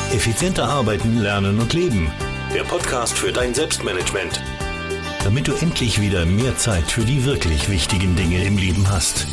Effizienter arbeiten, lernen und leben. Der Podcast für dein Selbstmanagement. Damit du endlich wieder mehr Zeit für die wirklich wichtigen Dinge im Leben hast.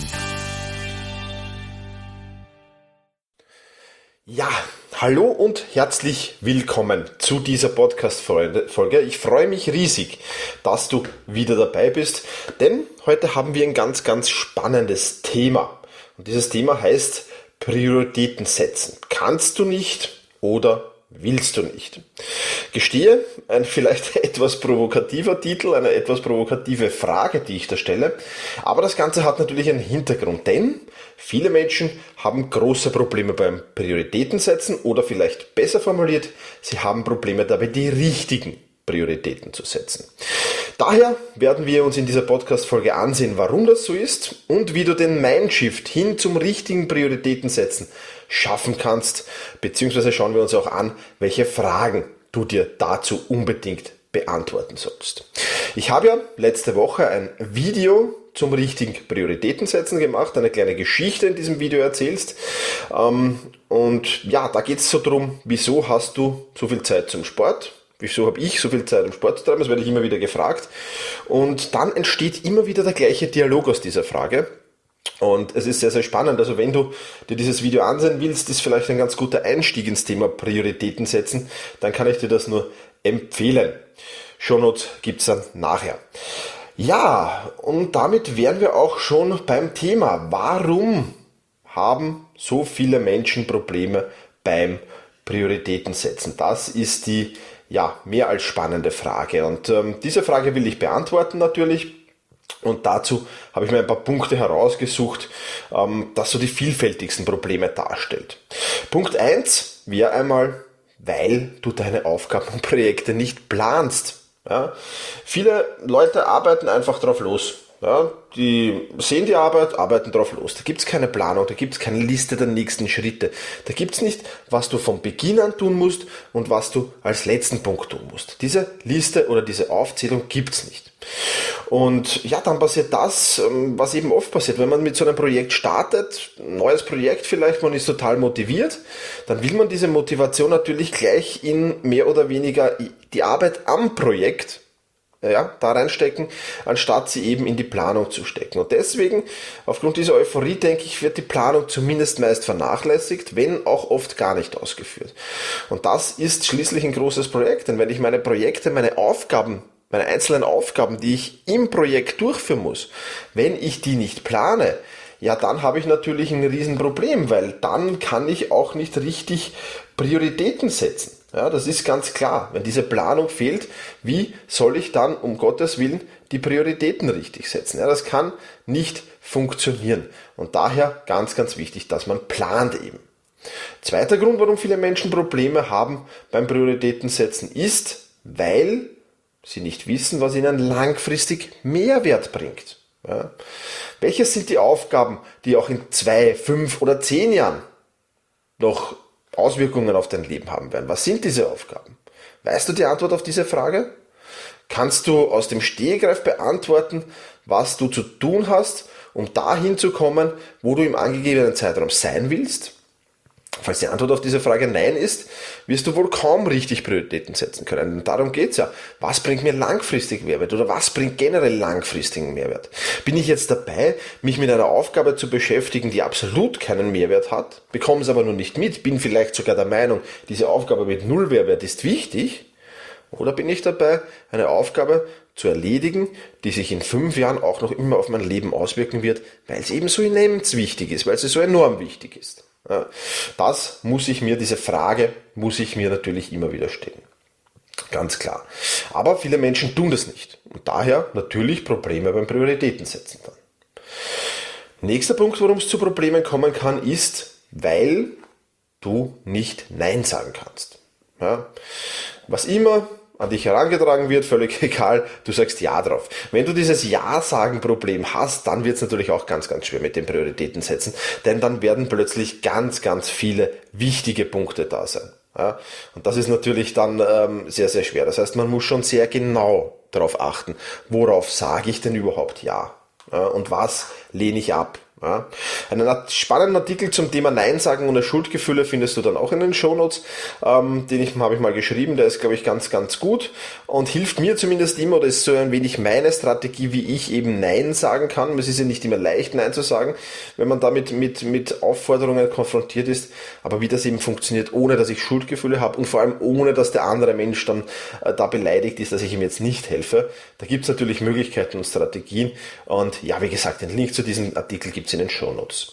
Ja, hallo und herzlich willkommen zu dieser Podcast-Folge. Ich freue mich riesig, dass du wieder dabei bist, denn heute haben wir ein ganz, ganz spannendes Thema. Und dieses Thema heißt Prioritäten setzen. Kannst du nicht oder willst du nicht? Gestehe, ein vielleicht etwas provokativer Titel, eine etwas provokative Frage, die ich da stelle. Aber das Ganze hat natürlich einen Hintergrund, denn viele Menschen haben große Probleme beim Prioritätensetzen oder vielleicht besser formuliert, sie haben Probleme dabei, die richtigen Prioritäten zu setzen. Daher werden wir uns in dieser Podcast-Folge ansehen, warum das so ist und wie du den Mindshift hin zum richtigen Prioritätensetzen schaffen kannst, beziehungsweise schauen wir uns auch an, welche Fragen du dir dazu unbedingt beantworten sollst. Ich habe ja letzte Woche ein Video zum richtigen Prioritätensetzen gemacht, eine kleine Geschichte in diesem Video erzählst. Und ja, da geht es so drum, wieso hast du so viel Zeit zum Sport? Wieso habe ich so viel Zeit, um Sport zu treiben? Das werde ich immer wieder gefragt. Und dann entsteht immer wieder der gleiche Dialog aus dieser Frage. Und es ist sehr, sehr spannend. Also wenn du dir dieses Video ansehen willst, ist vielleicht ein ganz guter Einstieg ins Thema Prioritäten setzen. Dann kann ich dir das nur empfehlen. Shownotes gibt es dann nachher. Ja, und damit wären wir auch schon beim Thema. Warum haben so viele Menschen Probleme beim Prioritätensetzen? Das ist die mehr als spannende Frage. Und diese Frage will ich beantworten natürlich. Und dazu habe ich mir ein paar Punkte herausgesucht, das so die vielfältigsten Probleme darstellt. Punkt 1 wäre einmal, weil du deine Aufgaben und Projekte nicht planst. Ja? Viele Leute arbeiten einfach drauf los. Ja, die sehen die Arbeit, arbeiten drauf los. Da gibt es keine Planung, da gibt es keine Liste der nächsten Schritte. Da gibt es nicht, was du von Beginn an tun musst und was du als letzten Punkt tun musst. Diese Liste oder diese Aufzählung gibt es nicht. Und ja, dann passiert das, was eben oft passiert, wenn man mit so einem Projekt startet, ein neues Projekt vielleicht, man ist total motiviert, dann will man diese Motivation natürlich gleich in mehr oder weniger die Arbeit am Projekt da reinstecken, anstatt sie eben in die Planung zu stecken. Und deswegen, aufgrund dieser Euphorie, denke ich, wird die Planung zumindest meist vernachlässigt, wenn auch oft gar nicht ausgeführt. Und das ist schließlich ein großes Projekt, denn wenn ich meine Projekte, meine einzelnen Aufgaben, die ich im Projekt durchführen muss, wenn ich die nicht plane, ja, dann habe ich natürlich ein Riesenproblem, weil dann kann ich auch nicht richtig Prioritäten setzen. Ja, das ist ganz klar. Wenn diese Planung fehlt, wie soll ich dann um Gottes Willen die Prioritäten richtig setzen? Ja, das kann nicht funktionieren. Und daher ganz, ganz wichtig, dass man plant eben. Zweiter Grund, warum viele Menschen Probleme haben beim Prioritätensetzen, ist, weil sie nicht wissen, was ihnen langfristig Mehrwert bringt. Ja. Welches sind die Aufgaben, die auch in 2, 5 oder 10 Jahren noch Auswirkungen auf dein Leben haben werden? Was sind diese Aufgaben? Weißt du die Antwort auf diese Frage? Kannst du aus dem Stegreif beantworten, was du zu tun hast, um dahin zu kommen, wo du im angegebenen Zeitraum sein willst? Falls die Antwort auf diese Frage Nein ist, wirst du wohl kaum richtig Prioritäten setzen können. Und darum geht's ja. Was bringt mir langfristig Mehrwert oder was bringt generell langfristigen Mehrwert? Bin ich jetzt dabei, mich mit einer Aufgabe zu beschäftigen, die absolut keinen Mehrwert hat, bekomme es aber nur nicht mit, bin vielleicht sogar der Meinung, diese Aufgabe mit null Mehrwert ist wichtig? Oder bin ich dabei, eine Aufgabe zu erledigen, die sich in 5 Jahren auch noch immer auf mein Leben auswirken wird, weil es eben so immens wichtig ist, weil sie so enorm wichtig ist? Ja, diese Frage muss ich mir natürlich immer wieder stellen. Ganz klar. Aber viele Menschen tun das nicht. Und daher natürlich Probleme beim Prioritätensetzen dann. Nächster Punkt, warum es zu Problemen kommen kann, ist, weil du nicht Nein sagen kannst. Ja, was immer an dich herangetragen wird, völlig egal, du sagst Ja drauf. Wenn du dieses Ja-Sagen-Problem hast, dann wird es natürlich auch ganz, ganz schwer mit den Prioritäten setzen, denn dann werden plötzlich ganz, ganz viele wichtige Punkte da sein. Ja? Und das ist natürlich dann sehr, sehr schwer. Das heißt, man muss schon sehr genau darauf achten, worauf sage ich denn überhaupt Ja? Ja, und was lehne ich ab? Ja? Einen spannenden Artikel zum Thema Nein sagen ohne Schuldgefühle findest du dann auch in den Shownotes. Habe ich mal geschrieben, der ist, glaube ich, ganz, ganz gut und hilft mir zumindest immer, oder ist so ein wenig meine Strategie, wie ich eben Nein sagen kann. Es ist ja nicht immer leicht, Nein zu sagen, wenn man damit mit Aufforderungen konfrontiert ist, aber wie das eben funktioniert, ohne dass ich Schuldgefühle habe und vor allem ohne, dass der andere Mensch dann da beleidigt ist, dass ich ihm jetzt nicht helfe. Da gibt es natürlich Möglichkeiten und Strategien und ja, wie gesagt, den Link zu diesem Artikel gibt es in den Shownotes.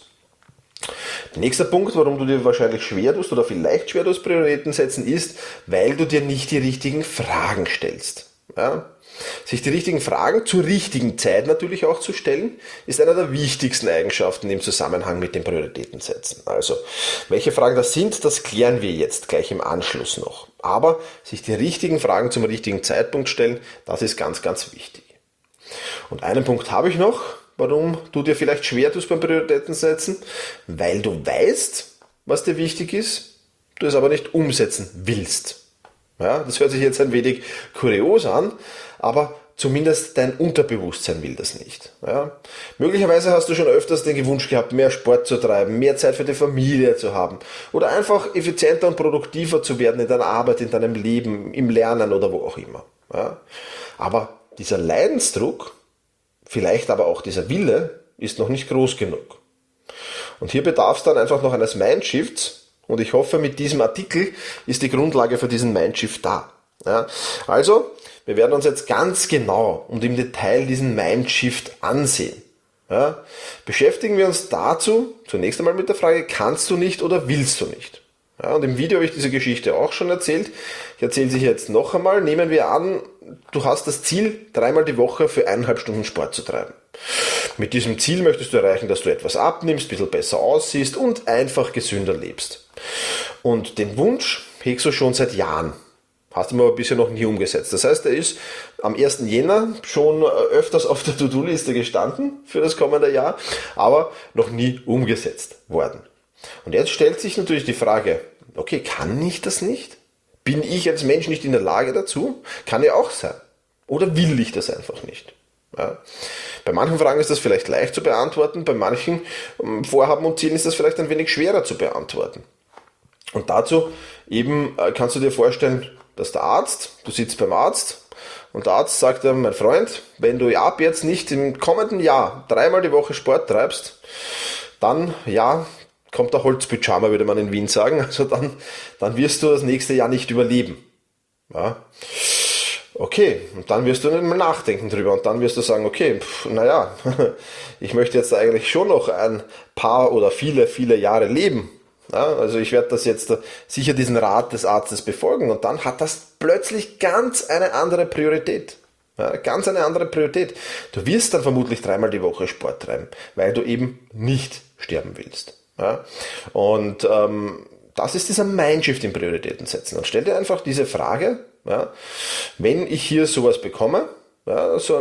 Nächster Punkt, warum du dir wahrscheinlich schwer tust oder vielleicht schwer tust, Prioritäten setzen, ist, weil du dir nicht die richtigen Fragen stellst. Ja? Sich die richtigen Fragen zur richtigen Zeit natürlich auch zu stellen, ist einer der wichtigsten Eigenschaften im Zusammenhang mit dem Prioritäten setzen. Also, welche Fragen das sind, das klären wir jetzt gleich im Anschluss noch. Aber sich die richtigen Fragen zum richtigen Zeitpunkt stellen, das ist ganz, ganz wichtig. Und einen Punkt habe ich noch, warum du dir vielleicht schwer tust beim Prioritäten setzen, weil du weißt, was dir wichtig ist, du es aber nicht umsetzen willst. Ja, das hört sich jetzt ein wenig kurios an, aber zumindest dein Unterbewusstsein will das nicht. Ja. Möglicherweise hast du schon öfters den Wunsch gehabt, mehr Sport zu treiben, mehr Zeit für die Familie zu haben oder einfach effizienter und produktiver zu werden in deiner Arbeit, in deinem Leben, im Lernen oder wo auch immer. Ja. Aber dieser Leidensdruck, vielleicht aber auch dieser Wille, ist noch nicht groß genug. Und hier bedarf es dann einfach noch eines Mindshifts. Und ich hoffe, mit diesem Artikel ist die Grundlage für diesen Mindshift da. Ja, also, wir werden uns jetzt ganz genau und im Detail diesen Mindshift ansehen. Ja, beschäftigen wir uns dazu zunächst einmal mit der Frage, kannst du nicht oder willst du nicht? Ja, und im Video habe ich diese Geschichte auch schon erzählt. Ich erzähle sie jetzt noch einmal. Nehmen wir an, du hast das Ziel, 3-mal die Woche für 1,5 Stunden Sport zu treiben. Mit diesem Ziel möchtest du erreichen, dass du etwas abnimmst, ein bisschen besser aussiehst und einfach gesünder lebst. Und den Wunsch hegst du schon seit Jahren. Hast du aber bisher noch nie umgesetzt. Das heißt, er ist am 1. Jänner schon öfters auf der To-Do-Liste gestanden für das kommende Jahr, aber noch nie umgesetzt worden. Und jetzt stellt sich natürlich die Frage, okay, kann ich das nicht? Bin ich als Mensch nicht in der Lage dazu? Kann ja auch sein. Oder will ich das einfach nicht? Ja. Bei manchen Fragen ist das vielleicht leicht zu beantworten, bei manchen Vorhaben und Zielen ist das vielleicht ein wenig schwerer zu beantworten. Und dazu eben kannst du dir vorstellen, dass der Arzt, du sitzt beim Arzt und der Arzt sagt dir, mein Freund, wenn du ab jetzt nicht im kommenden Jahr 3-mal die Woche Sport treibst, dann ja, kommt der Holzpyjama, würde man in Wien sagen, also dann wirst du das nächste Jahr nicht überleben. Ja. Okay, und dann wirst du mal nachdenken drüber und dann wirst du sagen, okay, naja, ich möchte jetzt eigentlich schon noch ein paar oder viele, viele Jahre leben. Ja, also ich werde das jetzt sicher diesen Rat des Arztes befolgen und dann hat das plötzlich ganz eine andere Priorität. Ja, ganz eine andere Priorität. Du wirst dann vermutlich 3-mal die Woche Sport treiben, weil du eben nicht sterben willst. Ja, und das ist dieser Mindshift in Prioritäten setzen. Und stell dir einfach diese Frage, ja, wenn ich hier sowas bekomme, ja, so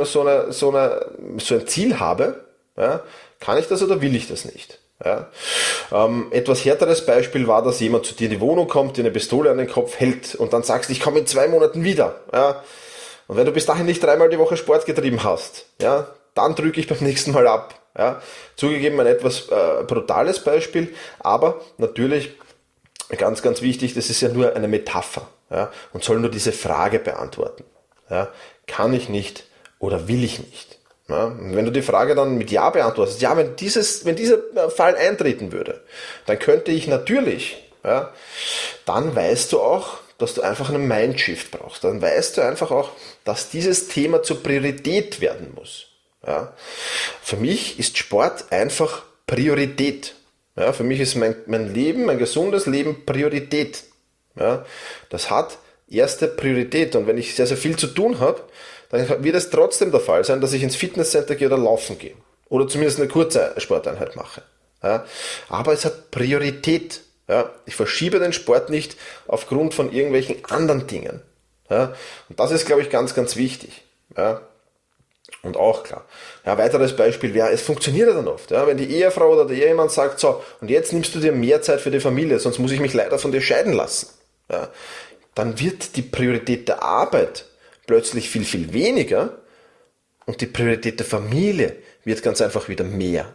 ein Ziel habe, ja, kann ich das oder will ich das nicht? Ja. Etwas härteres Beispiel war, dass jemand zu dir in die Wohnung kommt, dir eine Pistole an den Kopf hält und dann sagst, ich komme in 2 Monaten wieder. Ja. Und wenn du bis dahin nicht 3-mal die Woche Sport getrieben hast, ja, dann drücke ich beim nächsten Mal ab. Ja. Zugegeben ein etwas brutales Beispiel, aber natürlich ganz, ganz wichtig, das ist ja nur eine Metapher, ja, und soll nur diese Frage beantworten. Ja. Kann ich nicht oder will ich nicht? Ja, und wenn du die Frage dann mit Ja beantwortest, ja, wenn dieser Fall eintreten würde, dann könnte ich natürlich, ja, dann weißt du auch, dass du einfach einen Mindshift brauchst. Dann weißt du einfach auch, dass dieses Thema zur Priorität werden muss. Ja. Für mich ist Sport einfach Priorität. Ja, für mich ist mein Leben, mein gesundes Leben Priorität. Ja. Das hat erste Priorität und wenn ich sehr, sehr viel zu tun habe, dann wird es trotzdem der Fall sein, dass ich ins Fitnesscenter gehe oder laufen gehe. Oder zumindest eine kurze Sporteinheit mache. Ja, aber es hat Priorität. Ja, ich verschiebe den Sport nicht aufgrund von irgendwelchen anderen Dingen. Ja, und das ist, glaube ich, ganz, ganz wichtig. Ja, und auch klar. Ja, weiteres Beispiel wäre, es funktioniert ja dann oft. Ja, wenn die Ehefrau oder der Ehemann sagt, so, und jetzt nimmst du dir mehr Zeit für die Familie, sonst muss ich mich leider von dir scheiden lassen. Ja, dann wird die Priorität der Arbeit plötzlich viel, viel weniger und die Priorität der Familie wird ganz einfach wieder mehr.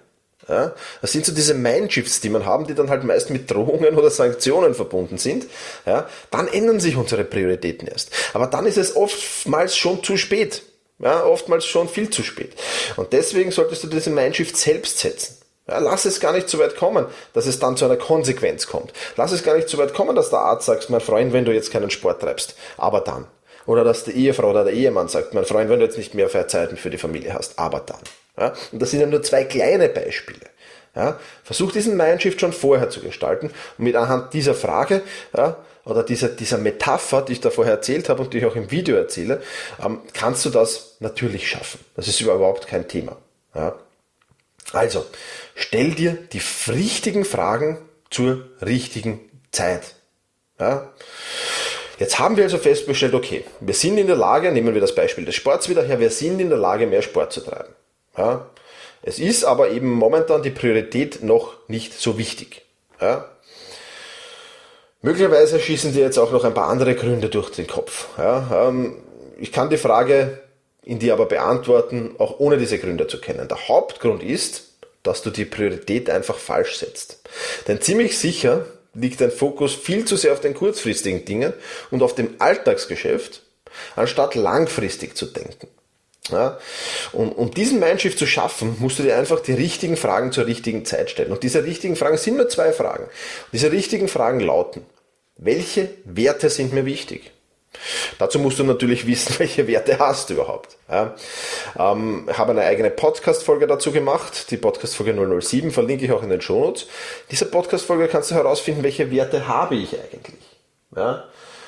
Ja, das sind so diese Mindshifts, die man haben, die dann halt meist mit Drohungen oder Sanktionen verbunden sind. Ja, dann ändern sich unsere Prioritäten erst. Aber dann ist es oftmals schon zu spät. Ja, oftmals schon viel zu spät. Und deswegen solltest du diese Mindshift selbst setzen. Ja, lass es gar nicht so weit kommen, dass es dann zu einer Konsequenz kommt. Lass es gar nicht so weit kommen, dass der Arzt sagt, mein Freund, wenn du jetzt keinen Sport treibst, aber dann. Oder dass die Ehefrau oder der Ehemann sagt, mein Freund, wenn du jetzt nicht mehr Zeit für die Familie hast, aber dann. Ja, und das sind ja nur 2 kleine Beispiele. Ja, versuch diesen Mindshift schon vorher zu gestalten und mit anhand dieser Frage, ja, oder dieser Metapher, die ich da vorher erzählt habe und die ich auch im Video erzähle, kannst du das natürlich schaffen. Das ist überhaupt kein Thema. Ja. Also, stell dir die richtigen Fragen zur richtigen Zeit. Ja. Jetzt haben wir also festgestellt, okay, wir sind in der Lage, nehmen wir das Beispiel des Sports wieder her, wir sind in der Lage, mehr Sport zu treiben. Ja. Es ist aber eben momentan die Priorität noch nicht so wichtig. Ja. Möglicherweise schießen dir jetzt auch noch ein paar andere Gründe durch den Kopf. Ja. Ich kann die Frage in dir aber beantworten, auch ohne diese Gründe zu kennen. Der Hauptgrund ist, dass du die Priorität einfach falsch setzt. Denn ziemlich sicher liegt dein Fokus viel zu sehr auf den kurzfristigen Dingen und auf dem Alltagsgeschäft, anstatt langfristig zu denken. Ja, um diesen Mindshift zu schaffen, musst du dir einfach die richtigen Fragen zur richtigen Zeit stellen. Und diese richtigen Fragen sind nur 2 Fragen. Diese richtigen Fragen lauten: Welche Werte sind mir wichtig? Dazu musst du natürlich wissen, welche Werte hast du überhaupt. Ja, ich habe eine eigene Podcast-Folge dazu gemacht, die Podcast-Folge 007, verlinke ich auch in den Shownotes. In dieser Podcast-Folge kannst du herausfinden, welche Werte habe ich eigentlich. Ja,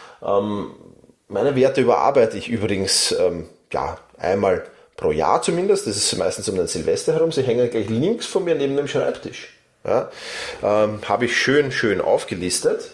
meine Werte überarbeite ich übrigens einmal pro Jahr zumindest, das ist meistens um den Silvester herum, sie hängen gleich links von mir neben dem Schreibtisch. Ja, habe ich schön aufgelistet.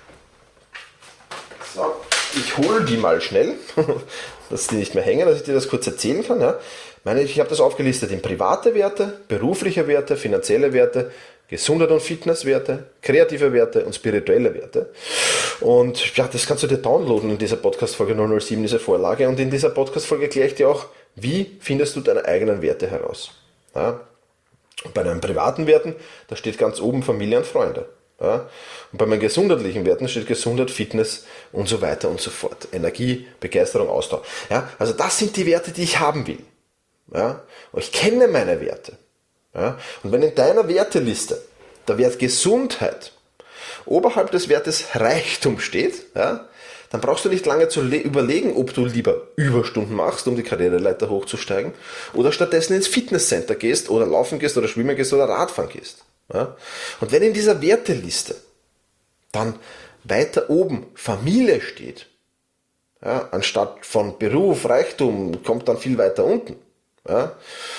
So, ich hole die mal schnell, dass die nicht mehr hängen, dass ich dir das kurz erzählen kann. Ja. Ich habe das aufgelistet in private Werte, berufliche Werte, finanzielle Werte, Gesundheit und Fitnesswerte, kreative Werte und spirituelle Werte. Und ja, das kannst du dir downloaden in dieser Podcast-Folge 007, diese Vorlage. Und in dieser Podcast-Folge erkläre ich dir auch, wie findest du deine eigenen Werte heraus. Ja? Und bei deinen privaten Werten, da steht ganz oben Familie und Freunde. Ja? Und bei meinen gesundheitlichen Werten steht Gesundheit, Fitness und so weiter und so fort. Energie, Begeisterung, Ausdauer. Ja? Also das sind die Werte, die ich haben will. Ja? Und ich kenne meine Werte. Ja? Und wenn in deiner Werteliste der Wert Gesundheit oberhalb des Wertes Reichtum steht, ja, dann brauchst du nicht lange zu überlegen, ob du lieber Überstunden machst, um die Karriereleiter hochzusteigen, oder stattdessen ins Fitnesscenter gehst oder laufen gehst oder schwimmen gehst oder Radfahren gehst. Ja? Und wenn in dieser Werteliste dann weiter oben Familie steht, ja, anstatt von Beruf, Reichtum, kommt dann viel weiter unten. Ja?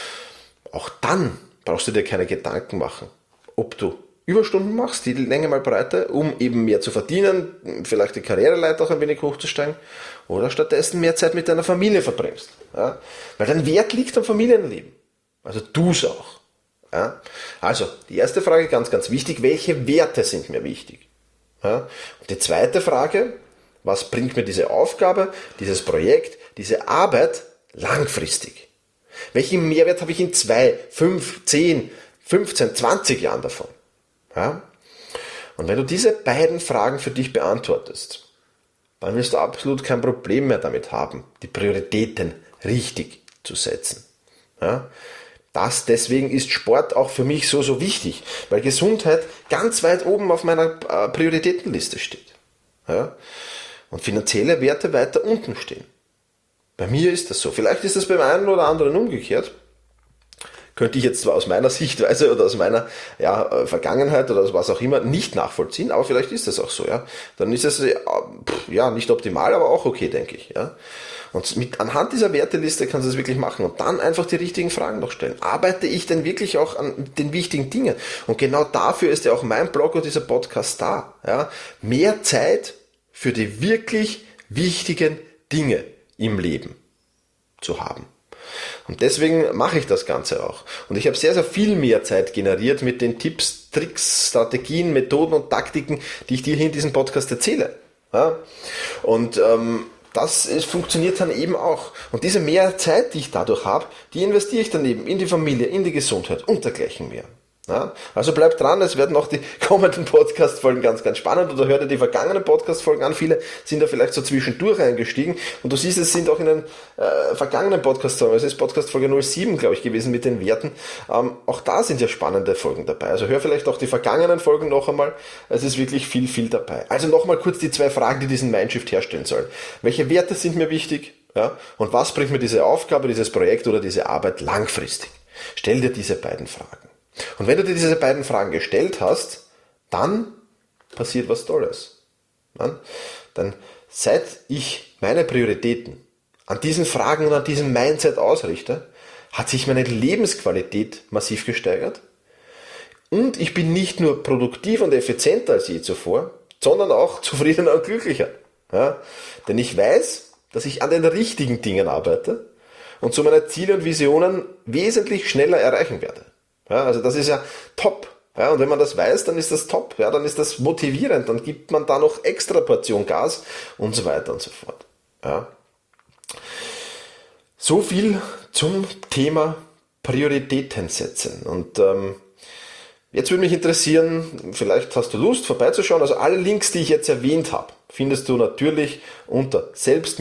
Auch dann brauchst du dir keine Gedanken machen, ob du Überstunden machst, die Länge mal breiter, um eben mehr zu verdienen, vielleicht die Karriereleiter auch ein wenig hochzusteigen, oder stattdessen mehr Zeit mit deiner Familie verbringst. Ja? Weil dein Wert liegt am Familienleben. Also tu's auch. Ja? Also, die erste Frage, ganz wichtig, welche Werte sind mir wichtig? Ja? Und die zweite Frage, was bringt mir diese Aufgabe, dieses Projekt, diese Arbeit langfristig? Welchen Mehrwert habe ich in 2, 5, 10, 15, 20 Jahren davon? Ja? Und wenn du diese beiden Fragen für dich beantwortest, dann wirst du absolut kein Problem mehr damit haben, die Prioritäten richtig zu setzen. Ja? Deswegen ist Sport auch für mich so wichtig, weil Gesundheit ganz weit oben auf meiner Prioritätenliste steht. Ja? Und finanzielle Werte weiter unten stehen. Bei mir ist das so. Vielleicht ist das beim einen oder anderen umgekehrt. Könnte ich jetzt zwar aus meiner Sichtweise oder aus meiner Vergangenheit oder was auch immer nicht nachvollziehen, aber vielleicht ist das auch so. Ja? Dann ist es nicht optimal, aber auch okay, denke ich. Ja? Und anhand dieser Werteliste kannst du es wirklich machen und dann einfach die richtigen Fragen noch stellen. Arbeite ich denn wirklich auch an den wichtigen Dingen? Und genau dafür ist ja auch mein Blog und dieser Podcast da. Ja? Mehr Zeit für die wirklich wichtigen Dinge im Leben zu haben. Und deswegen mache ich das Ganze auch. Und ich habe sehr viel mehr Zeit generiert mit den Tipps, Tricks, Strategien, Methoden und Taktiken, die ich dir hier in diesem Podcast erzähle. Ja? Und das funktioniert dann eben auch. Und diese mehr Zeit, die ich dadurch habe, die investiere ich dann eben in die Familie, in die Gesundheit und dergleichen mehr. Ja, also bleib dran, es werden auch die kommenden Podcast-Folgen ganz, ganz spannend, oder hör dir die vergangenen Podcast-Folgen an. Viele sind da vielleicht so zwischendurch eingestiegen und du siehst, es sind auch in den vergangenen Podcast-Folgen, es ist Podcast-Folge 07, glaube ich, gewesen mit den Werten, auch da sind ja spannende Folgen dabei. Also hör vielleicht auch die vergangenen Folgen noch einmal, es ist wirklich viel, viel dabei. Also nochmal kurz die 2 Fragen, die diesen Mindshift herstellen sollen. Welche Werte sind mir wichtig? Ja? Und was bringt mir diese Aufgabe, dieses Projekt oder diese Arbeit langfristig? Stell dir diese beiden Fragen. Und wenn du dir diese beiden Fragen gestellt hast, dann passiert was Tolles. Dann seit ich meine Prioritäten an diesen Fragen und an diesem Mindset ausrichte, hat sich meine Lebensqualität massiv gesteigert. Und ich bin nicht nur produktiver und effizienter als je zuvor, sondern auch zufriedener und glücklicher. Ja? Denn ich weiß, dass ich an den richtigen Dingen arbeite und so meine Ziele und Visionen wesentlich schneller erreichen werde. Ja, also das ist ja top. Ja, und wenn man das weiß, dann ist das top. Ja, dann ist das motivierend. Dann gibt man da noch extra Portion Gas und so weiter und so fort. Ja. So viel zum Thema Prioritäten setzen. Und jetzt würde mich interessieren, vielleicht hast du Lust vorbeizuschauen. Also alle Links, die ich jetzt erwähnt habe, findest du natürlich unter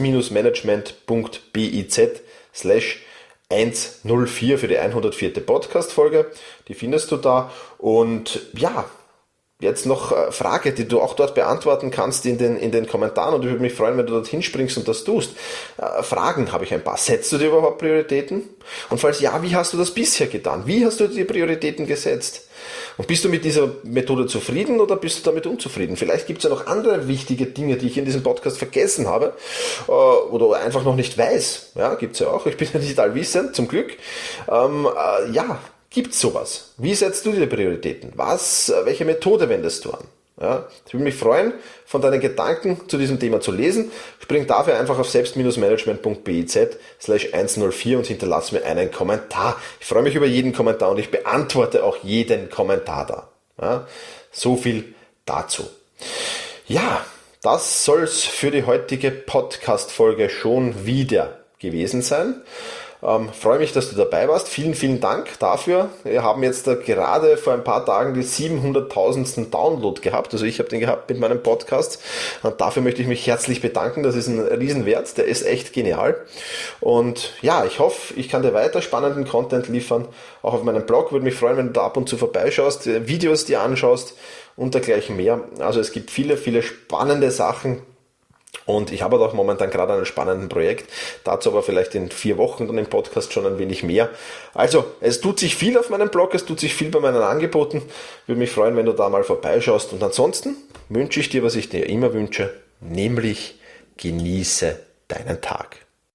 selbst-management.biz/104 für die 104. Podcast-Folge. Die findest du da. Und ja, jetzt noch Frage, die du auch dort beantworten kannst in den Kommentaren. Und ich würde mich freuen, wenn du dorthin springst und das tust. Fragen habe ich ein paar. Setzt du dir überhaupt Prioritäten? Und falls ja, wie hast du das bisher getan? Wie hast du die Prioritäten gesetzt? Und bist du mit dieser Methode zufrieden oder bist du damit unzufrieden? Vielleicht gibt es ja noch andere wichtige Dinge, die ich in diesem Podcast vergessen habe oder einfach noch nicht weiß. Ja, gibt es ja auch. Ich bin ja nicht allwissend, zum Glück. Ja, gibt es sowas? Wie setzt du dir Prioritäten? Welche Methode wendest du an? Ja, ich würde mich freuen, von deinen Gedanken zu diesem Thema zu lesen. Spring dafür einfach auf selbst-management.biz/104 und hinterlass mir einen Kommentar. Ich freue mich über jeden Kommentar und ich beantworte auch jeden Kommentar da. Ja, so viel dazu. Ja, das soll es für die heutige Podcast-Folge schon wieder gewesen sein. Freue mich, dass du dabei warst. Vielen, vielen Dank dafür. Wir haben jetzt gerade vor ein paar Tagen die 700.000. Download gehabt. Also ich habe den gehabt mit meinem Podcast. Und dafür möchte ich mich herzlich bedanken. Das ist ein Riesenwert. Der ist echt genial. Und ja, ich hoffe, ich kann dir weiter spannenden Content liefern. Auch auf meinem Blog. Würde mich freuen, wenn du da ab und zu vorbeischaust, Videos dir anschaust und dergleichen mehr. Also es gibt viele, viele spannende Sachen. Und ich habe auch momentan gerade ein spannendes Projekt, dazu aber vielleicht in 4 Wochen dann im Podcast schon ein wenig mehr. Also, es tut sich viel auf meinem Blog, es tut sich viel bei meinen Angeboten. Würde mich freuen, wenn du da mal vorbeischaust. Und ansonsten wünsche ich dir, was ich dir immer wünsche, nämlich genieße deinen Tag.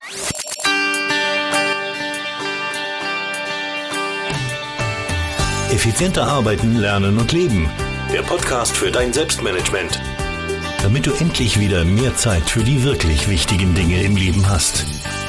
Effizienter arbeiten, lernen und leben. Der Podcast für dein Selbstmanagement. Damit du endlich wieder mehr Zeit für die wirklich wichtigen Dinge im Leben hast.